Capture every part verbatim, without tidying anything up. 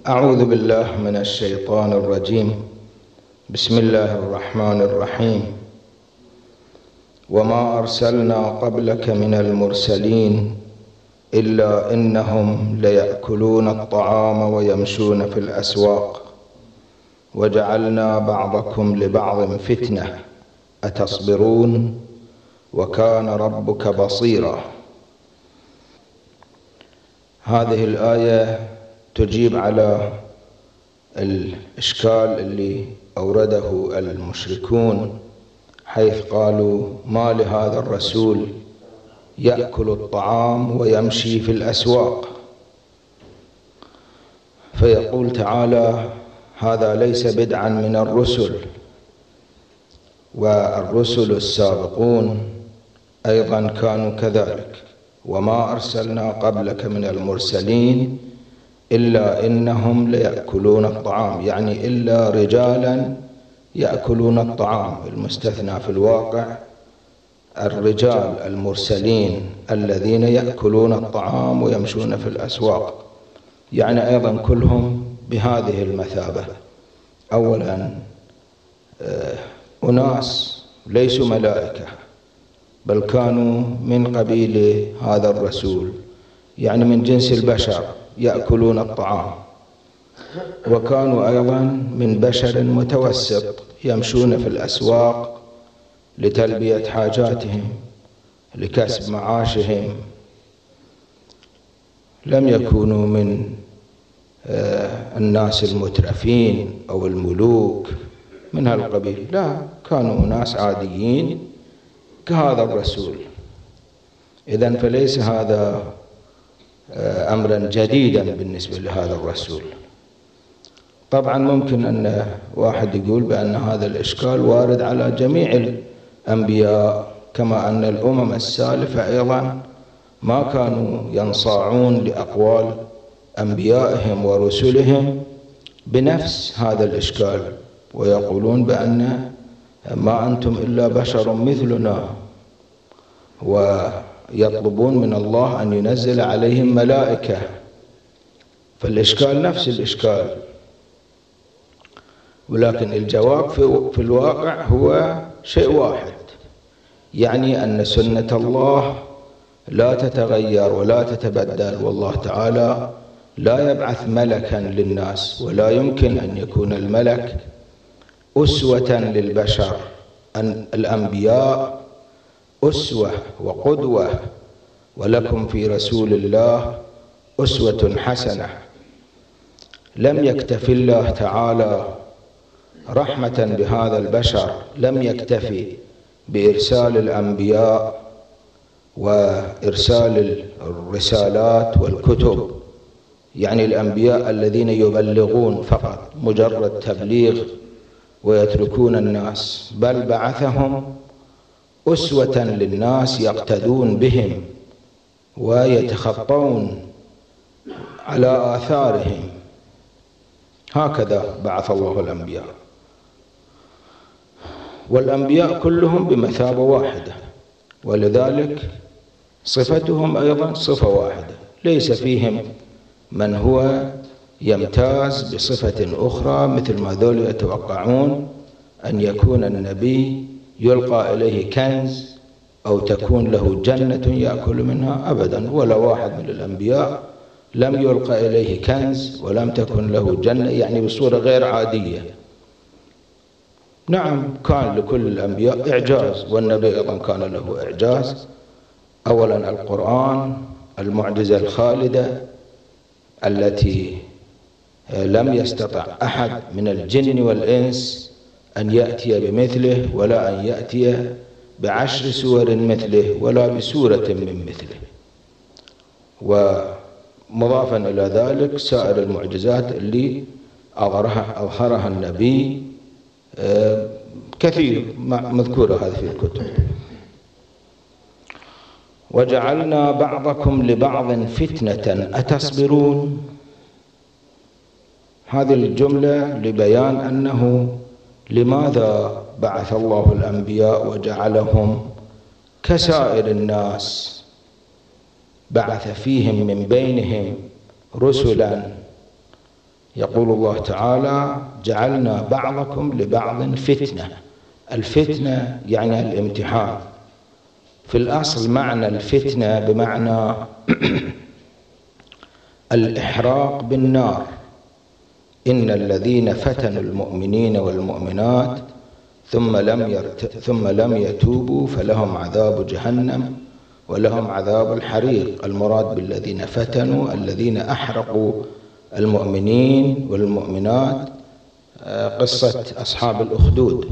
أعوذ بالله من الشيطان الرجيم. بسم الله الرحمن الرحيم. وما أرسلنا قبلك من المرسلين إلا إنهم ليأكلون الطعام ويمشون في الأسواق وجعلنا بعضكم لبعض فتنة أتصبرون وكان ربك بصيرا. هذه الآية تجيب على الإشكال اللي أورده المشركون، حيث قالوا: ما لهذا الرسول يأكل الطعام ويمشي في الأسواق؟ فيقول تعالى: هذا ليس بدعا من الرسل، والرسل السابقون أيضا كانوا كذلك. وما أرسلنا قبلك من المرسلين إلا إنهم ليأكلون الطعام، يعني إلا رجالا يأكلون الطعام. المستثنى في الواقع الرجال المرسلين الذين يأكلون الطعام ويمشون في الأسواق، يعني أيضا كلهم بهذه المثابة. أولا أناس ليسوا ملائكة، بل كانوا من قبيل هذا الرسول، يعني من جنس البشر يأكلون الطعام، وكانوا أيضا من بشر متوسط يمشون في الأسواق لتلبية حاجاتهم لكسب معاشهم. لم يكونوا من الناس المترفين أو الملوك من هالقبيل، لا، كانوا ناس عاديين كهذا الرسول. إذن فليس هذا أمرا جديدا بالنسبة لهذا الرسول. طبعا ممكن أن واحد يقول بأن هذا الإشكال وارد على جميع الأنبياء، كما أن الأمم السالفة أيضا ما كانوا ينصاعون لأقوال أنبيائهم ورسلهم بنفس هذا الإشكال، ويقولون بأن ما أنتم إلا بشر مثلنا، ويطلبون من الله أن ينزل عليهم ملائكة. فالإشكال نفس الإشكال، ولكن الجواب في الواقع هو شيء واحد، يعني أن سنة الله لا تتغير ولا تتبدل، والله تعالى لا يبعث ملكا للناس، ولا يمكن أن يكون الملك أسوة للبشر. أن الأنبياء أسوة وقدوة، ولكم في رسول الله أسوة حسنة. لم يكتفي الله تعالى رحمة بهذا البشر، لم يكتفي بإرسال الأنبياء وإرسال الرسالات والكتب، يعني الأنبياء الذين يبلغون فقط مجرد تبليغ ويتركون الناس، بل بعثهم أسوة للناس يقتدون بهم ويتخطون على آثارهم. هكذا بعث الله الأنبياء، والأنبياء كلهم بمثابة واحدة، ولذلك صفتهم أيضا صفة واحدة، ليس فيهم من هو يمتاز بصفة أخرى، مثل ما ذول يتوقعون أن يكون النبي يلقى إليه كنز أو تكون له جنة يأكل منها. أبدا، ولا واحد من الأنبياء لم يلقى إليه كنز ولم تكن له جنة، يعني بصورة غير عادية. نعم، كان لكل الأنبياء إعجاز، والنبي أيضا كان له إعجاز. أولا القرآن، المعجزة الخالدة التي لم يستطع أحد من الجن والإنس أن يأتي بمثله، ولا أن يأتي بعشر سور مثله، ولا بسورة من مثله. ومضافا إلى ذلك سائر المعجزات اللي أظهرها, أظهرها النبي كثير مذكورة هذه في الكتب. وجعلنا بعضكم لبعض فتنة أتصبرون. هذه الجملة لبيان أنه لماذا بعث الله الأنبياء وجعلهم كسائر الناس، بعث فيهم من بينهم رسلا يقول الله تعالى: جعلنا بعضكم لبعض فتنة. الفتنة يعني الامتحان. في الأصل معنى الفتنة بمعنى الإحراق بالنار. إن الذين فتنوا المؤمنين والمؤمنات ثم لم يرت... ثم لم يتوبوا فلهم عذاب جهنم ولهم عذاب الحريق. المراد بالذين فتنوا الذين أحرقوا المؤمنين والمؤمنات، قصة أصحاب الأخدود.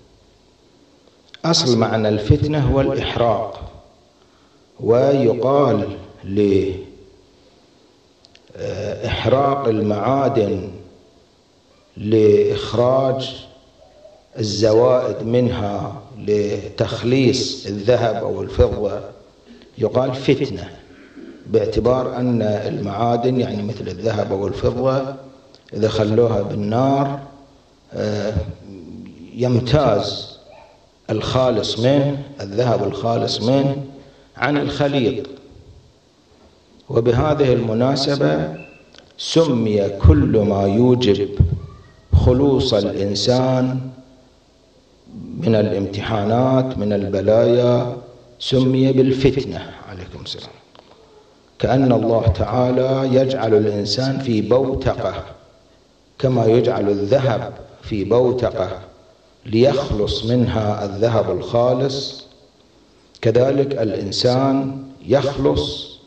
أصل معنى الفتنة هو الإحراق، ويقال لإحراق المعادن لإخراج الزوائد منها لتخليص الذهب أو الفضة يقال فتنة، باعتبار أن المعادن يعني مثل الذهب أو الفضة إذا خلوها بالنار يمتاز الخالص منه، الذهب الخالص منه، عن الخليط. وبهذه المناسبة سمي كل ما يوجب خلوص الإنسان من الامتحانات من البلايا سمي بالفتنة. عليكم السلام. كأن الله تعالى يجعل الإنسان في بوتقة كما يجعل الذهب في بوتقة ليخلص منها الذهب الخالص، كذلك الإنسان يخلص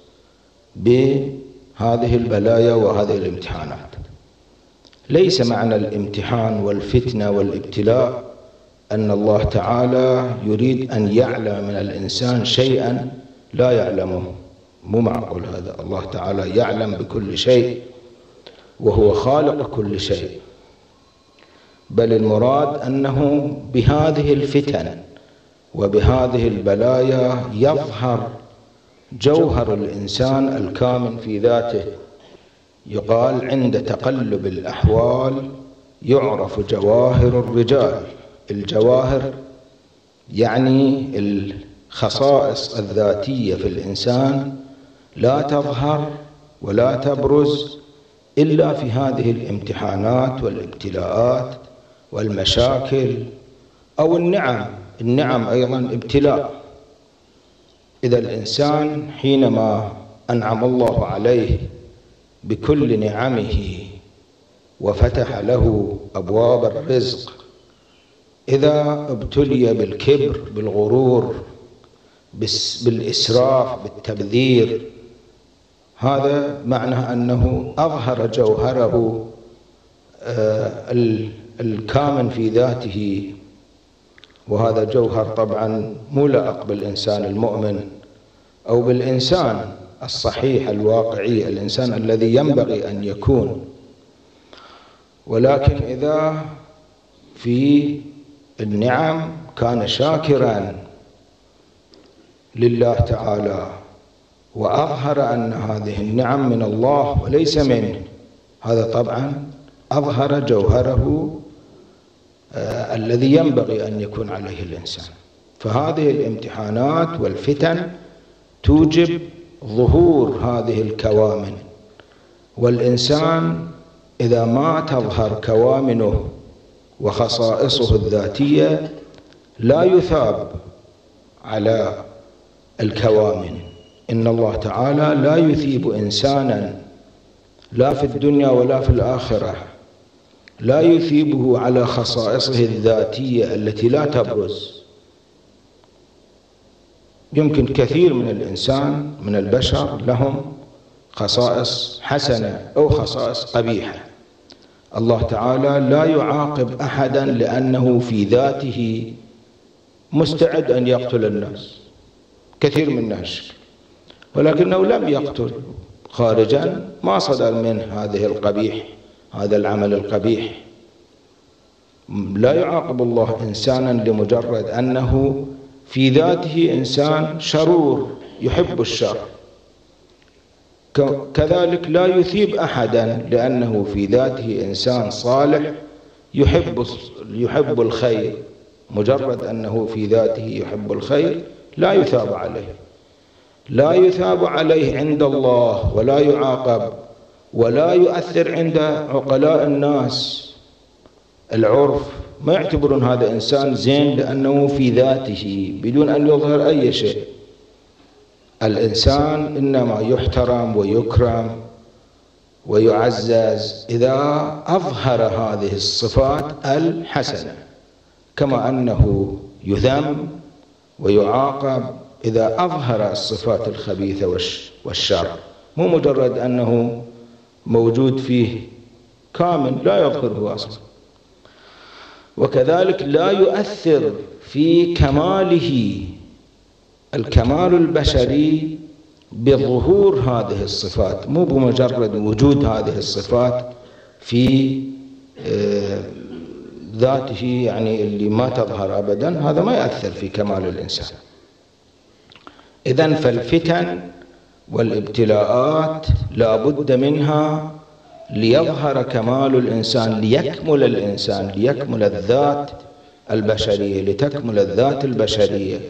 بهذه البلايا وهذه الامتحانات. ليس معنى الامتحان والفتنة والابتلاء أن الله تعالى يريد أن يعلم من الإنسان شيئا لا يعلمه، مو معقول هذا. الله تعالى يعلم بكل شيء وهو خالق كل شيء، بل المراد أنه بهذه الفتن وبهذه البلايا يظهر جوهر الإنسان الكامن في ذاته. يقال: عند تقلب الأحوال يعرف جواهر الرجال. الجواهر يعني الخصائص الذاتية في الإنسان لا تظهر ولا تبرز إلا في هذه الامتحانات والابتلاءات والمشاكل أو النعم. النعم أيضا ابتلاء. إذا الإنسان حينما أنعم الله عليه بكل نعمه وفتح له أبواب الرزق، إذا ابتلي بالكبر بالغرور بالإسراف بالتبذير، هذا معنى أنه أظهر جوهره الكامن في ذاته، وهذا جوهر طبعا مو لائق بالإنسان المؤمن أو بالإنسان الصحيح الواقعي، الإنسان الذي ينبغي أن يكون. ولكن إذا في النعم كان شاكرا لله تعالى وأظهر أن هذه النعم من الله وليس منه، هذا طبعا أظهر جوهره آه الذي ينبغي أن يكون عليه الإنسان. فهذه الامتحانات والفتن توجب ظهور هذه الكوامن، والإنسان إذا ما تظهر كوامنه وخصائصه الذاتية لا يثاب على الكوامن. إن الله تعالى لا يثيب إنسانا لا في الدنيا ولا في الآخرة، لا يثيبه على خصائصه الذاتية التي لا تبرز. يمكن كثير من الإنسان من البشر لهم خصائص حسنة أو خصائص قبيحة. الله تعالى لا يعاقب أحدا لأنه في ذاته مستعد أن يقتل الناس، كثير من الناس، ولكنه لم يقتل خارجا، ما صدر منه هذه القبيح هذا العمل القبيح. لا يعاقب الله إنسانا لمجرد أنه في ذاته إنسان شرور يحب الشر، كذلك لا يثيب أحدا لأنه في ذاته إنسان صالح يحب يحب الخير. مجرد أنه في ذاته يحب الخير لا يثاب عليه، لا يثاب عليه عند الله ولا يعاقب ولا يؤثر عند عقلاء الناس العرف، ما يعتبرون هذا إنسان زين لأنه في ذاته بدون أن يظهر أي شيء. الإنسان إنما يحترم ويكرم ويعزز إذا أظهر هذه الصفات الحسنة، كما أنه يذم ويعاقب إذا أظهر الصفات الخبيثة والشر، مو مجرد أنه موجود فيه كامل لا يظهره أصلا. وكذلك لا يؤثر في كماله الكمال البشري بظهور هذه الصفات، مو بمجرد وجود هذه الصفات في ذاته يعني اللي ما تظهر أبدا، هذا ما يؤثر في كمال الإنسان. إذن فالفتن والابتلاءات لا بد منها ليظهر كمال الإنسان، ليكمل الإنسان، ليكمل الذات البشرية، لتكمل الذات البشرية.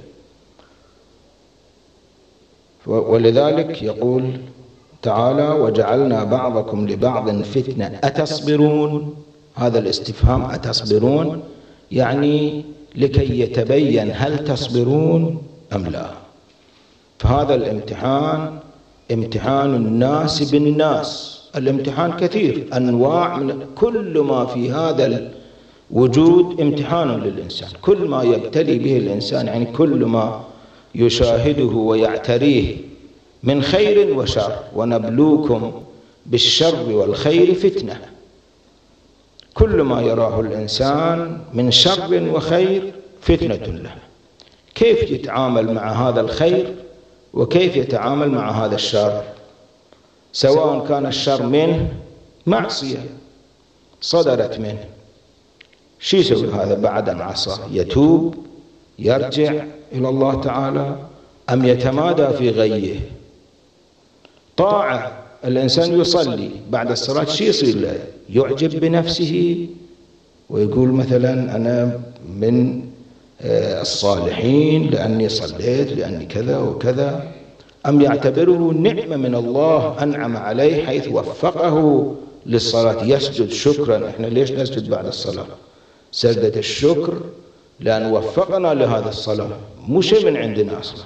ولذلك يقول تعالى: وجعلنا بعضكم لبعض فتنة أتصبرون. هذا الاستفهام أتصبرون يعني لكي يتبين هل تصبرون أم لا. فهذا الامتحان امتحان الناس بالناس. الامتحان كثير، أنواع من كل ما في هذا الوجود امتحان للإنسان، كل ما يبتلي به الإنسان يعني كل ما يشاهده ويعتريه من خير وشر. ونبلوكم بالشر والخير فتنة. كل ما يراه الإنسان من شر وخير فتنة له. كيف يتعامل مع هذا الخير وكيف يتعامل مع هذا الشر، سواء كان الشر منه معصية صدرت منه، شو يسوي هذا بعد أن عصى؟ يتوب يرجع إلى الله تعالى أم يتمادى في غيه؟ طاعة، الإنسان يصلي بعد الصلاة شو يصير له؟ يعجب بنفسه ويقول مثلا أنا من الصالحين لأني صليت لأني كذا وكذا، أم يعتبره نعمة من الله أنعم عليه حيث وفقه للصلاة يسجد شكرا. إحنا ليش نسجد بعد الصلاة؟ سجدة الشكر لأن وفقنا لهذا الصلاة، مو شيء من عندنا أصلا،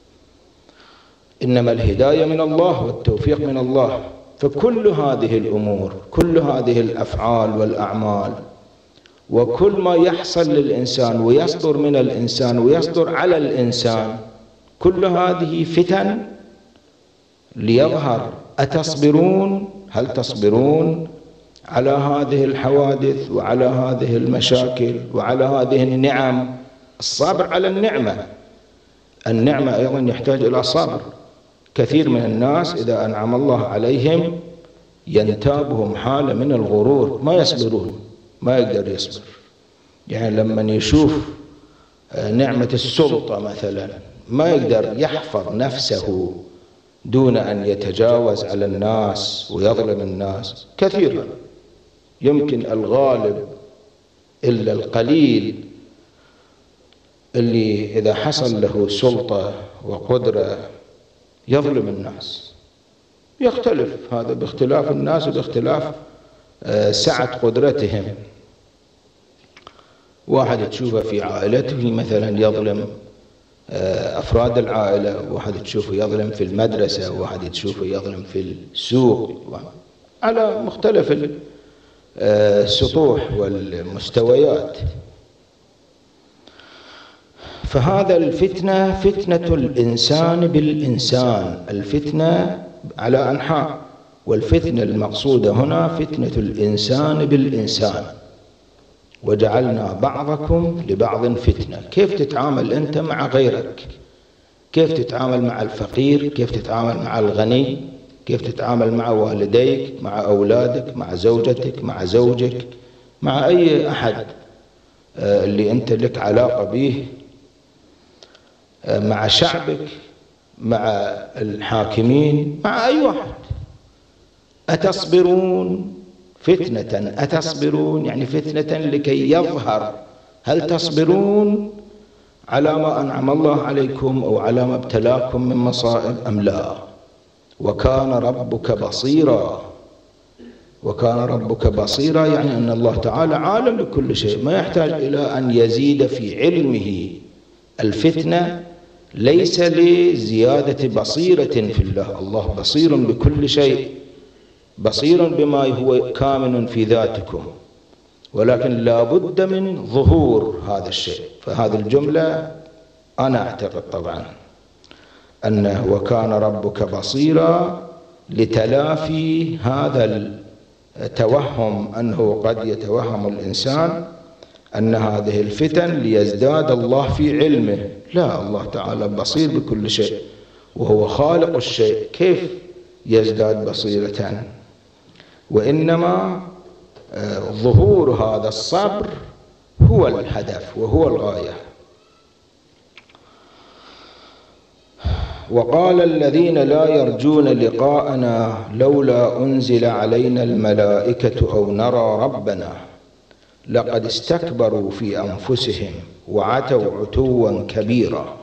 إنما الهداية من الله والتوفيق من الله. فكل هذه الأمور، كل هذه الأفعال والأعمال وكل ما يحصل للإنسان ويصدر من الإنسان ويصدر على الإنسان، كل هذه فتن ليظهر أتصبرون، هل تصبرون على هذه الحوادث وعلى هذه المشاكل وعلى هذه النعم. الصبر على النعمة، النعمة أيضا يحتاج إلى صبر. كثير من الناس إذا أنعم الله عليهم ينتابهم حالة من الغرور، ما يصبرون، ما يقدر يصبر. يعني لما يشوف نعمة السلطة مثلا ما يقدر يحفظ نفسه دون أن يتجاوز على الناس ويظلم الناس. كثيرا يمكن الغالب إلا القليل اللي إذا حصل له سلطة وقدرة يظلم الناس. يختلف هذا باختلاف الناس وباختلاف سعة قدرتهم. واحد تشوفه في عائلته مثلا يظلم أفراد العائلة، واحد تشوفه يظلم في المدرسة، واحد تشوفه يظلم في السوق، على مختلف السطوح والمستويات. فهذا الفتنة فتنة الإنسان بالإنسان، الفتنة على أنحاء، والفتنة المقصودة هنا فتنة الإنسان بالإنسان. وجعلنا بعضكم لبعض فتنة. كيف تتعامل أنت مع غيرك؟ كيف تتعامل مع الفقير؟ كيف تتعامل مع الغني؟ كيف تتعامل مع والديك، مع أولادك، مع زوجتك، مع زوجك، مع أي أحد اللي أنت لك علاقة به، مع شعبك، مع الحاكمين، مع أي واحد. أتصبرون فتنة، أتصبرون يعني فتنة لكي يظهر هل تصبرون على ما أنعم الله عليكم أو على ما ابتلاكم من مصائب أم لا. وكان ربك بصيرا، وكان ربك بصيرا، يعني أن الله تعالى عالم بكل شيء، ما يحتاج إلى أن يزيد في علمه الفتنة، ليس لزيادة بصيرة في الله. الله بصير بكل شيء، بصير بما هو كامن في ذاتكم، ولكن لا بد من ظهور هذا الشيء. فهذه الجملة أنا أعتقد طبعا أنه وكان ربك بصيرا لتلافي هذا التوهم، أنه قد يتوهم الإنسان أن هذه الفتن ليزداد الله في علمه. لا، الله تعالى بصير بكل شيء وهو خالق الشيء، كيف يزداد بصيرة؟ وإنما ظهور هذا الصبر هو الهدف وهو الغاية. وقال الذين لا يرجون لقاءنا لولا أنزل علينا الملائكة أو نرى ربنا لقد استكبروا في أنفسهم وعتوا عتوا كبيرا.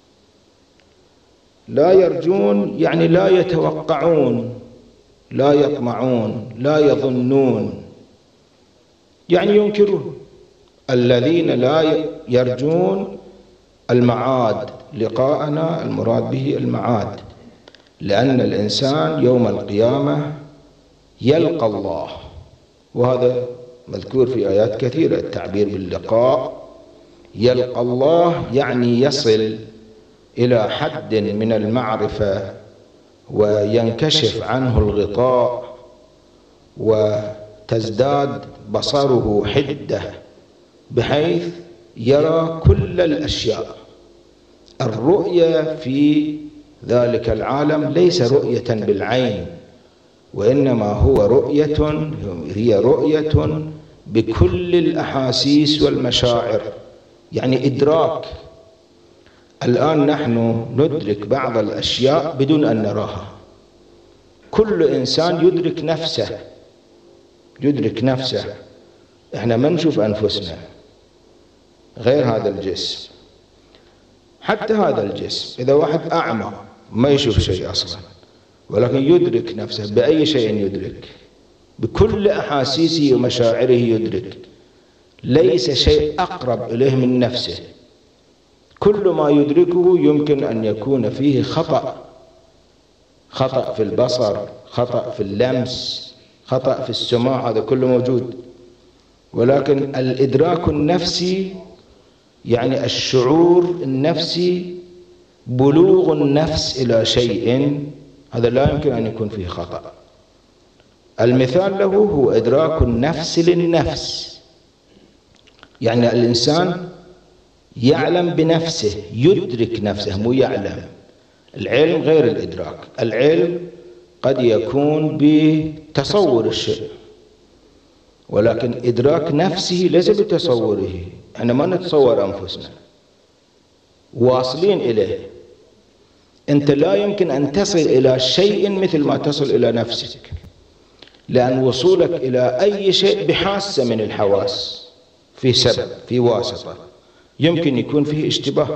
لا يرجون يعني لا يتوقعون، لا يطمعون، لا يظنون، يعني ينكرون. الذين لا يرجون المعاد، لقاءنا المراد به المعاد، لأن الإنسان يوم القيامة يلقى الله، وهذا مذكور في آيات كثيرة التعبير باللقاء. يلقى الله يعني يصل إلى حد من المعرفة وينكشف عنه الغطاء وتزداد بصره حدة بحيث يرى كل الأشياء. الرؤية في ذلك العالم ليس رؤية بالعين، وإنما هو رؤية هي رؤية بكل الأحاسيس والمشاعر، يعني إدراك. الآن نحن ندرك بعض الأشياء بدون أن نراها. كل إنسان يدرك نفسه، يدرك نفسه. إحنا ما نشوف أنفسنا غير هذا الجسم. حتى هذا الجسم إذا واحد أعمى ما يشوف شيء أصلا، ولكن يدرك نفسه. بأي شيء يدرك؟ بكل أحاسيسه ومشاعره يدرك. ليس شيء أقرب إليه من نفسه. كل ما يدركه يمكن أن يكون فيه خطأ، خطأ في البصر، خطأ في اللمس، خطأ في السماع، هذا كله موجود. ولكن الإدراك النفسي يعني الشعور النفسي، بلوغ النفس إلى شيء، هذا لا يمكن أن يكون فيه خطأ. المثال له هو إدراك النفس للنفس، يعني الإنسان يعلم بنفسه، يدرك نفسه، مو يعلم. العلم غير الإدراك. العلم قد يكون بتصور الشيء، ولكن إدراك نفسه ليس بتصوره. احنا ما نتصور أنفسنا، واصلين إليه. أنت لا يمكن أن تصل إلى شيء مثل ما تصل إلى نفسك، لأن وصولك إلى أي شيء بحاسة من الحواس، في سبب، في واسطة، يمكن يكون فيه اشتباه.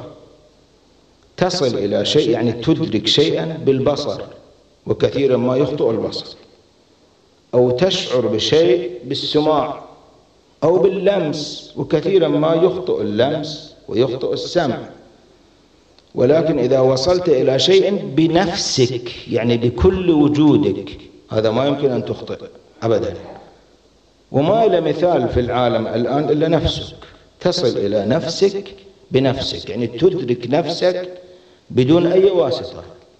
تصل إلى شيء يعني تدرك شيئا بالبصر، وكثيرا ما يخطئ البصر، أو تشعر بشيء بالسماع أو باللمس، وكثيرا ما يخطئ اللمس ويخطئ السمع. ولكن إذا وصلت إلى شيء بنفسك يعني بكل وجودك، هذا ما يمكن أن تخطئ أبدا. وما إلى مثال في العالم الآن إلا نفسك. تصل إلى نفسك بنفسك، يعني تدرك نفسك بدون أي واسطة.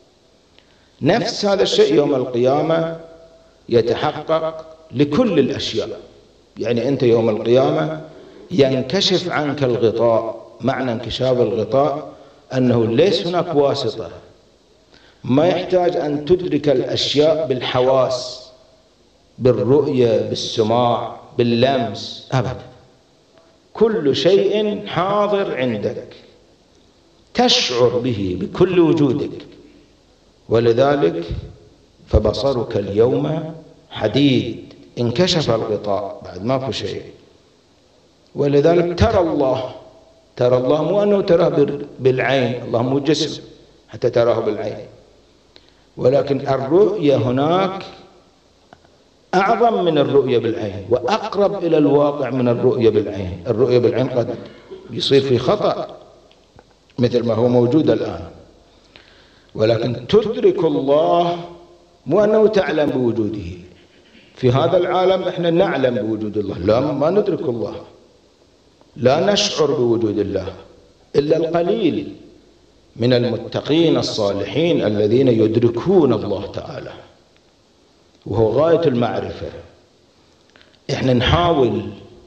نفس هذا الشيء يوم القيامة يتحقق لكل الأشياء. يعني أنت يوم القيامة ينكشف عنك الغطاء. معنى انكشاف الغطاء أنه ليس هناك واسطة، ما يحتاج أن تدرك الأشياء بالحواس، بالرؤية، بالسماع، باللمس، أبدا. كل شيء حاضر عندك، تشعر به بكل وجودك. ولذلك فبصرك اليوم حديد، انكشف الغطاء، بعد ما في شيء. ولذلك ترى الله. ترى الله مو أنه تراه بالعين، الله مو جسم حتى تراه بالعين، ولكن الرؤية هناك أعظم من الرؤية بالعين وأقرب إلى الواقع من الرؤية بالعين. الرؤية بالعين قد يصير في خطأ مثل ما هو موجود الآن، ولكن تدرك الله مو أنه تعلم بوجوده. في هذا العالم احنا نعلم بوجود الله، لا ما ندرك الله، لا نشعر بوجود الله إلا القليل من المتقين الصالحين الذين يدركون الله تعالى، وهو غاية المعرفة. احنا نحاول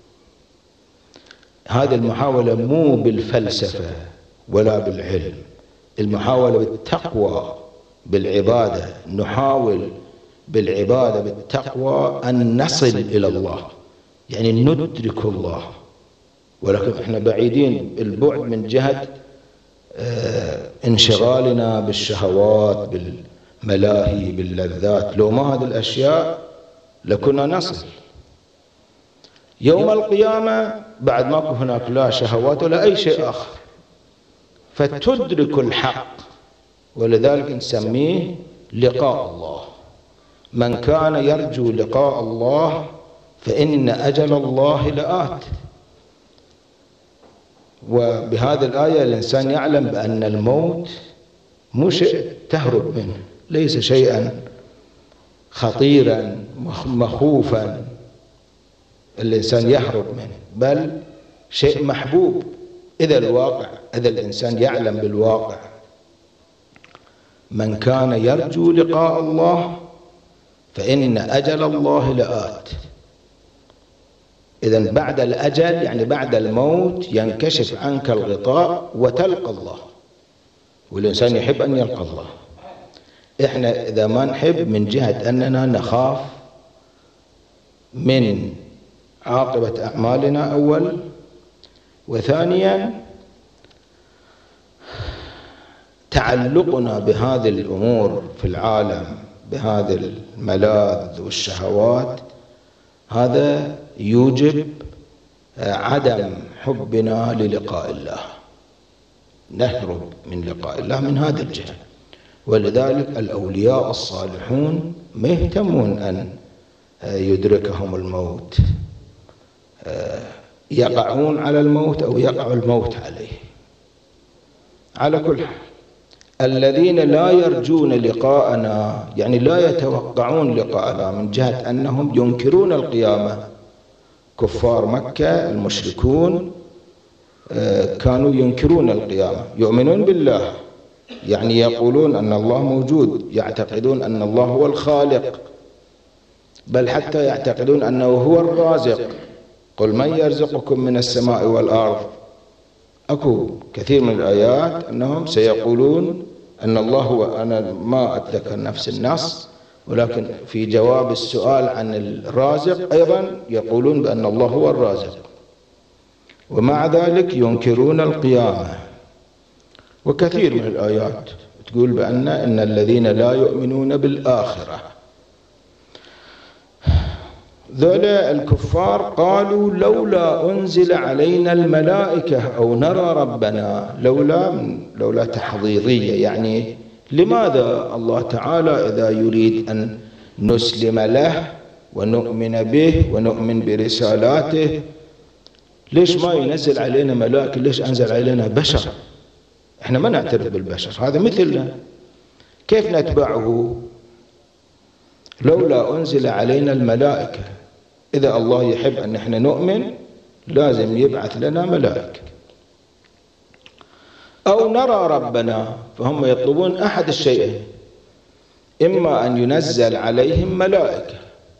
هذه المحاولة مو بالفلسفة ولا بالعلم، المحاولة بالتقوى بالعبادة. نحاول بالعبادة بالتقوى أن نصل إلى الله، يعني ندرك الله، ولكن احنا بعيدين البعد من جهة اه انشغالنا بالشهوات بالملاهي باللذات. لو ما هذه الأشياء لكنا نصل. يوم القيامة بعد ما يكون هناك لا شهوات ولا أي شيء آخر، فتدرك الحق، ولذلك نسميه لقاء الله. من كان يرجو لقاء الله فإن أجل الله لآت. وبهذه الآية الإنسان يعلم بأن الموت مو شيء تهرب منه، ليس شيئا خطيرا مخوفا الإنسان يهرب منه، بل شيء محبوب. إذا الواقع إذا الإنسان يعلم بالواقع من كان يرجو لقاء الله فإن أجل الله لآت. إذن بعد الأجل يعني بعد الموت ينكشف عنك الغطاء وتلقى الله، والإنسان يحب أن يلقى الله. إحنا إذا ما نحب من جهة أننا نخاف من عاقبة أعمالنا أول، وثانيا تعلقنا بهذه الأمور في العالم بهذه الملاذ والشهوات، هذا يوجب عدم حبنا للقاء الله، نهرب من لقاء الله من هذه الجهة. ولذلك الأولياء الصالحون ما يهتمون أن يدركهم الموت، يقعون على الموت أو يقع الموت عليه. على كل حال الذين لا يرجون لقاءنا يعني لا يتوقعون لقاءنا من جهة أنهم ينكرون القيامة. كفار مكة المشركون كانوا ينكرون القيامة، يؤمنون بالله، يعني يقولون أن الله موجود، يعتقدون أن الله هو الخالق، بل حتى يعتقدون أنه هو الرازق. قل من يرزقكم من السماء والأرض. أكو كثير من الآيات أنهم سيقولون أن الله هو، أنا ما أتذكر نفس النص، ولكن في جواب السؤال عن الرازق أيضا يقولون بأن الله هو الرازق، ومع ذلك ينكرون القيامة. وكثير من الآيات تقول بأن إن الذين لا يؤمنون بالآخرة، ذولا الكفار قالوا لولا أنزل علينا الملائكة أو نرى ربنا. لولا لولا تحضيضية، يعني لماذا الله تعالى إذا يريد أن نسلم له ونؤمن به ونؤمن برسالاته ليش ما ينزل علينا ملائكة؟ ليش أنزل علينا بشر؟ احنا ما نعترف بالبشر، هذا مثلنا، كيف نتبعه؟ لولا أنزل علينا الملائكة. إذا الله يحب أن احنا نؤمن لازم يبعث لنا ملائكة. أو نرى ربنا، فهم يطلبون أحد الشيئين، إما أن ينزل عليهم ملائكة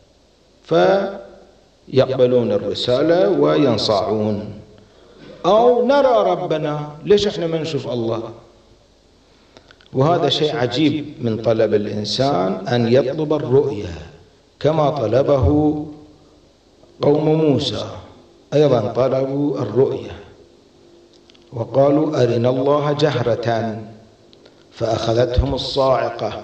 فيقبلون الرسالة وينصاعون، أو نرى ربنا. ليش احنا ما نشوف الله؟ وهذا شيء عجيب من طلب الإنسان أن يطلب الرؤية كما طلبه قوم موسى، أيضا طلبوا الرؤية وقالوا أرنا الله جهرة فأخذتهم الصاعقة.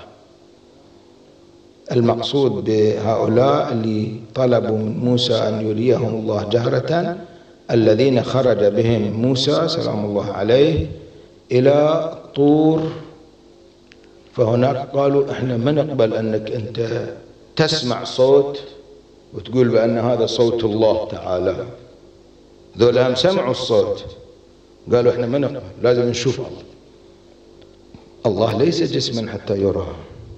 المقصود بهؤلاء اللي طلبوا من موسى أن يريهم الله جهرة الذين خرج بهم موسى سلام الله عليه إلى طور، فهناك قالوا احنا ما نقبل أنك أنت تسمع صوت وتقول بأن هذا صوت الله تعالى. ذولا هم سمعوا الصوت قالوا احنا ما نقبل، لازم نشوف الله. الله ليس جسما حتى يرى.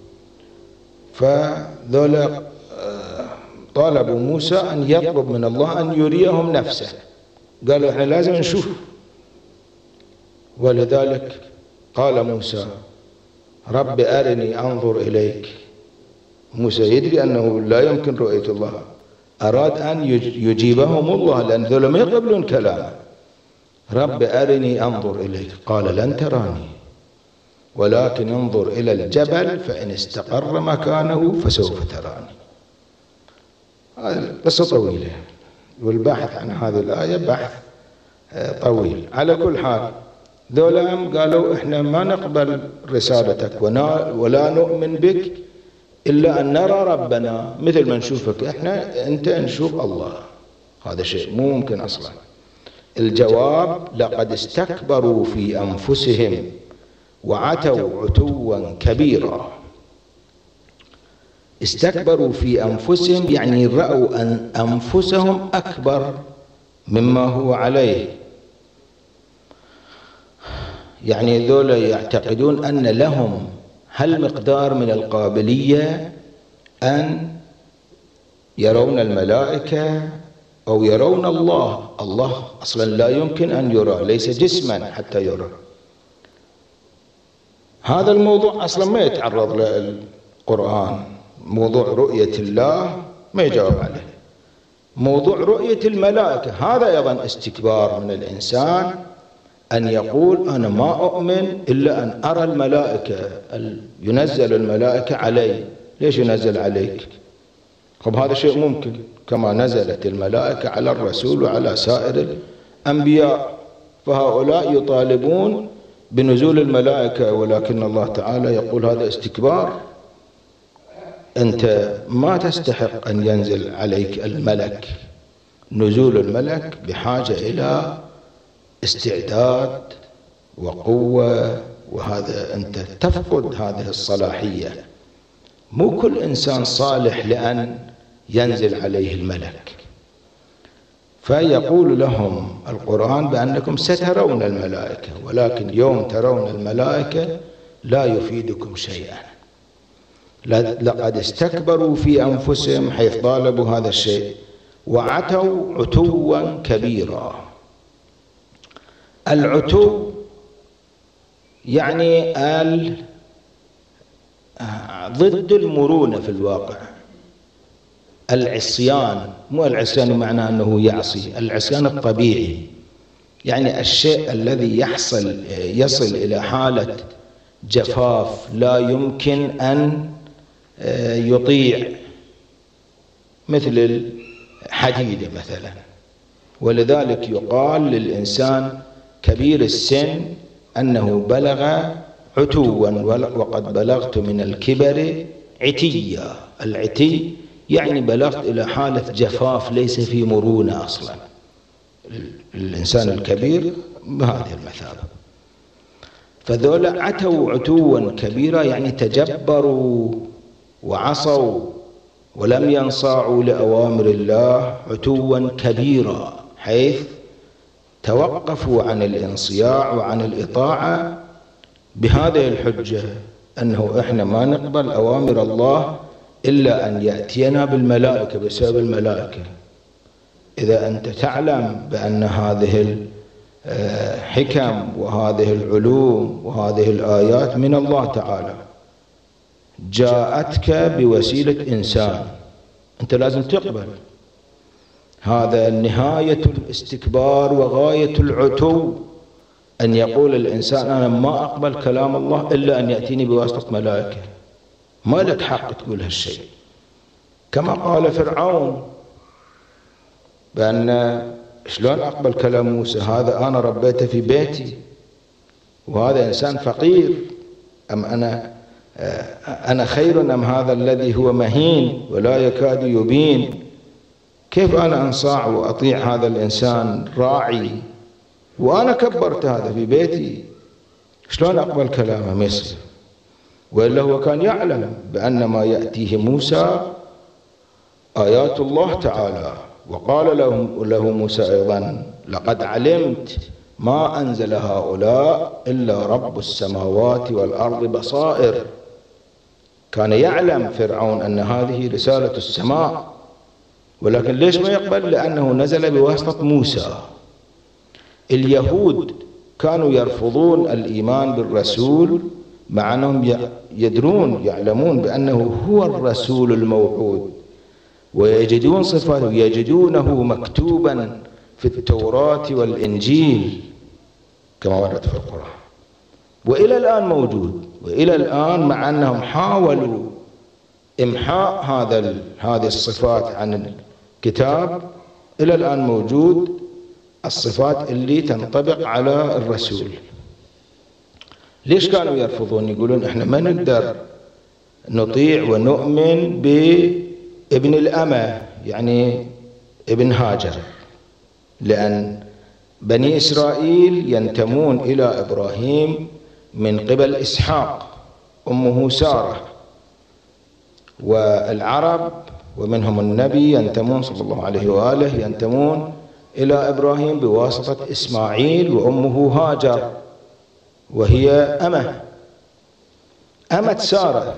فذولا طالبوا موسى أن يطلب من الله أن يريهم نفسه، قالوا احنا لازم نشوف. ولذلك قال موسى رب أرني أنظر إليك. موسى يدري أنه لا يمكن رؤية الله، أراد أن يجيبهم الله لأن ذولا ما يقبلون كلامه. رب أرني أنظر إليك قال لن تراني ولكن انظر إلى الجبل فإن استقر مكانه فسوف تراني. هذه قصة طويلة والبحث عن هذه الآية بحث طويل. على كل حال ذولا قالوا احنا ما نقبل رسالتك ولا نؤمن بك إلا أن نرى ربنا مثل ما نشوفك احنا، أنت نشوف الله. هذا شيء مو ممكن أصلا. الجواب لقد استكبروا في أنفسهم وعتوا عتوا كبيرا. استكبروا في أنفسهم يعني رأوا أن أنفسهم أكبر مما هو عليه. يعني ذولا يعتقدون أن لهم هالمقدار من القابلية أن يرون الملائكة أو يرون الله. الله أصلا لا يمكن أن يرى، ليس جسما حتى يرى. هذا الموضوع أصلا ما يتعرض للقرآن. موضوع رؤية الله ما يجاوب عليه. موضوع رؤية الملائكة هذا أيضا استكبار من الإنسان، أن يقول أنا ما أؤمن إلا أن أرى الملائكة، ينزل الملائكة علي. ليش ينزل عليك؟ طب هذا شيء ممكن، كما نزلت الملائكة على الرسول وعلى سائر الأنبياء، فهؤلاء يطالبون بنزول الملائكة، ولكن الله تعالى يقول هذا استكبار. أنت ما تستحق أن ينزل عليك الملك. نزول الملك بحاجة إلى استعداد وقوة، وهذا أنت تفقد هذه الصلاحية. مو كل إنسان صالح لأن ينزل عليه الملك. فيقول لهم القرآن بأنكم سترون الملائكة، ولكن يوم ترون الملائكة لا يفيدكم شيئا. لقد استكبروا في أنفسهم حيث طالبوا هذا الشيء وعتوا عتوا كبيرا. العتو يعني ال ضد المرونة في الواقع. العصيان، مو العصيان معناه أنه يعصي، العصيان الطبيعي يعني الشيء الذي يحصل يصل إلى حالة جفاف لا يمكن أن يطيع، مثل الحديدة مثلا. ولذلك يقال للإنسان كبير السن أنه بلغ عتوا وقد بلغت من الكبر عتيا. العتي يعني بلغت إلى حالة جفاف ليس في مرونة أصلا. الإنسان الكبير بهذه المثابة. فذولا عتوا عتوا كبيرا يعني تجبروا وعصوا ولم ينصاعوا لأوامر الله عتوا كبيرا، حيث توقفوا عن الانصياع وعن الإطاعة بهذه الحجة أنه إحنا ما نقبل أوامر الله إلا أن يأتينا بالملائكة بسبب الملائكة. إذا أنت تعلم بأن هذه الحكم وهذه العلوم وهذه الآيات من الله تعالى جاءتك بوسيلة إنسان، أنت لازم تقبل. هذا نهاية الاستكبار وغاية العتو، أن يقول الإنسان أنا ما أقبل كلام الله إلا أن يأتيني بواسطة ملائكة. ما لك حق تقول هالشيء. كما قال فرعون بأن شلون أقبل كلام موسى، هذا أنا ربيته في بيتي وهذا إنسان فقير، أم أنا أنا خير أم هذا الذي هو مهين ولا يكاد يبين؟ كيف أنا أنصاع وأطيع هذا الإنسان راعي وأنا كبرت هذا في بيتي؟ شلون أقبل كلامه؟ ما يصير. وإلا هو كان يعلم بأن ما يأتيه موسى آيات الله تعالى. وقال له, له موسى أيضا لقد علمت ما أنزل هؤلاء إلا رب السماوات والأرض بصائر. كان يعلم فرعون أن هذه رسالة السماء، ولكن ليش ما يقبل؟ لأنه نزل بواسطة موسى. اليهود كانوا يرفضون الإيمان بالرسول مع أنهم يدرون يعلمون بأنه هو الرسول الموعود، ويجدون صفاته، يجدونه مكتوبا في التوراة والإنجيل كما ورد في القرآن، وإلى الآن موجود. وإلى الآن مع أنهم حاولوا إمحاء هذا هذه الصفات عن الكتاب، إلى الآن موجود الصفات اللي تنطبق على الرسول. ليش كانوا يرفضون؟ يقولون إحنا ما نقدر نطيع ونؤمن بابن الأمة، يعني ابن هاجر، لأن بني إسرائيل ينتمون إلى إبراهيم من قبل إسحاق أمه سارة، والعرب ومنهم النبي ينتمون صلى الله عليه وآله ينتمون إلى إبراهيم بواسطة إسماعيل وأمه هاجر، وهي أمة أمة سارة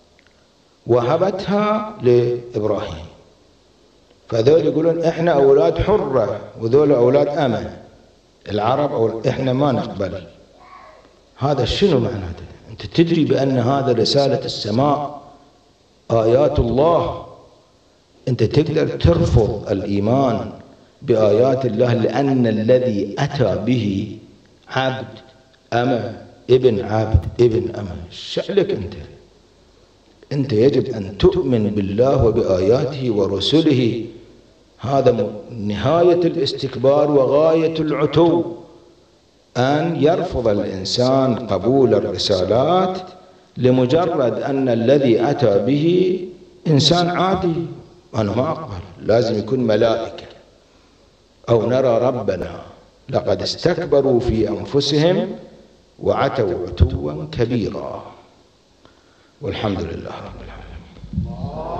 وهبتها لإبراهيم. فذول يقولون إحنا أولاد حرة وذول أولاد أمة. العرب أو إحنا ما نقبل. هذا شنو معناته؟ أنت تدري بأن هذا رسالة السماء، آيات الله. أنت تقدر ترفض الإيمان بآيات الله لأن الذي أتى به عبد أمة ابن عبد ابن أمة. شألك أنت أنت يجب أن تؤمن بالله وبآياته ورسله. هذا نهاية الاستكبار وغاية العتو، أن يرفض الإنسان قبول الرسالات لمجرد أن الذي أتى به إنسان عادي. أنا ما أقبل، لازم يكون ملائكة أو نرى ربنا. لقد استكبروا في أنفسهم وعتوا عتوا كبيرا. والحمد لله رب العالمين.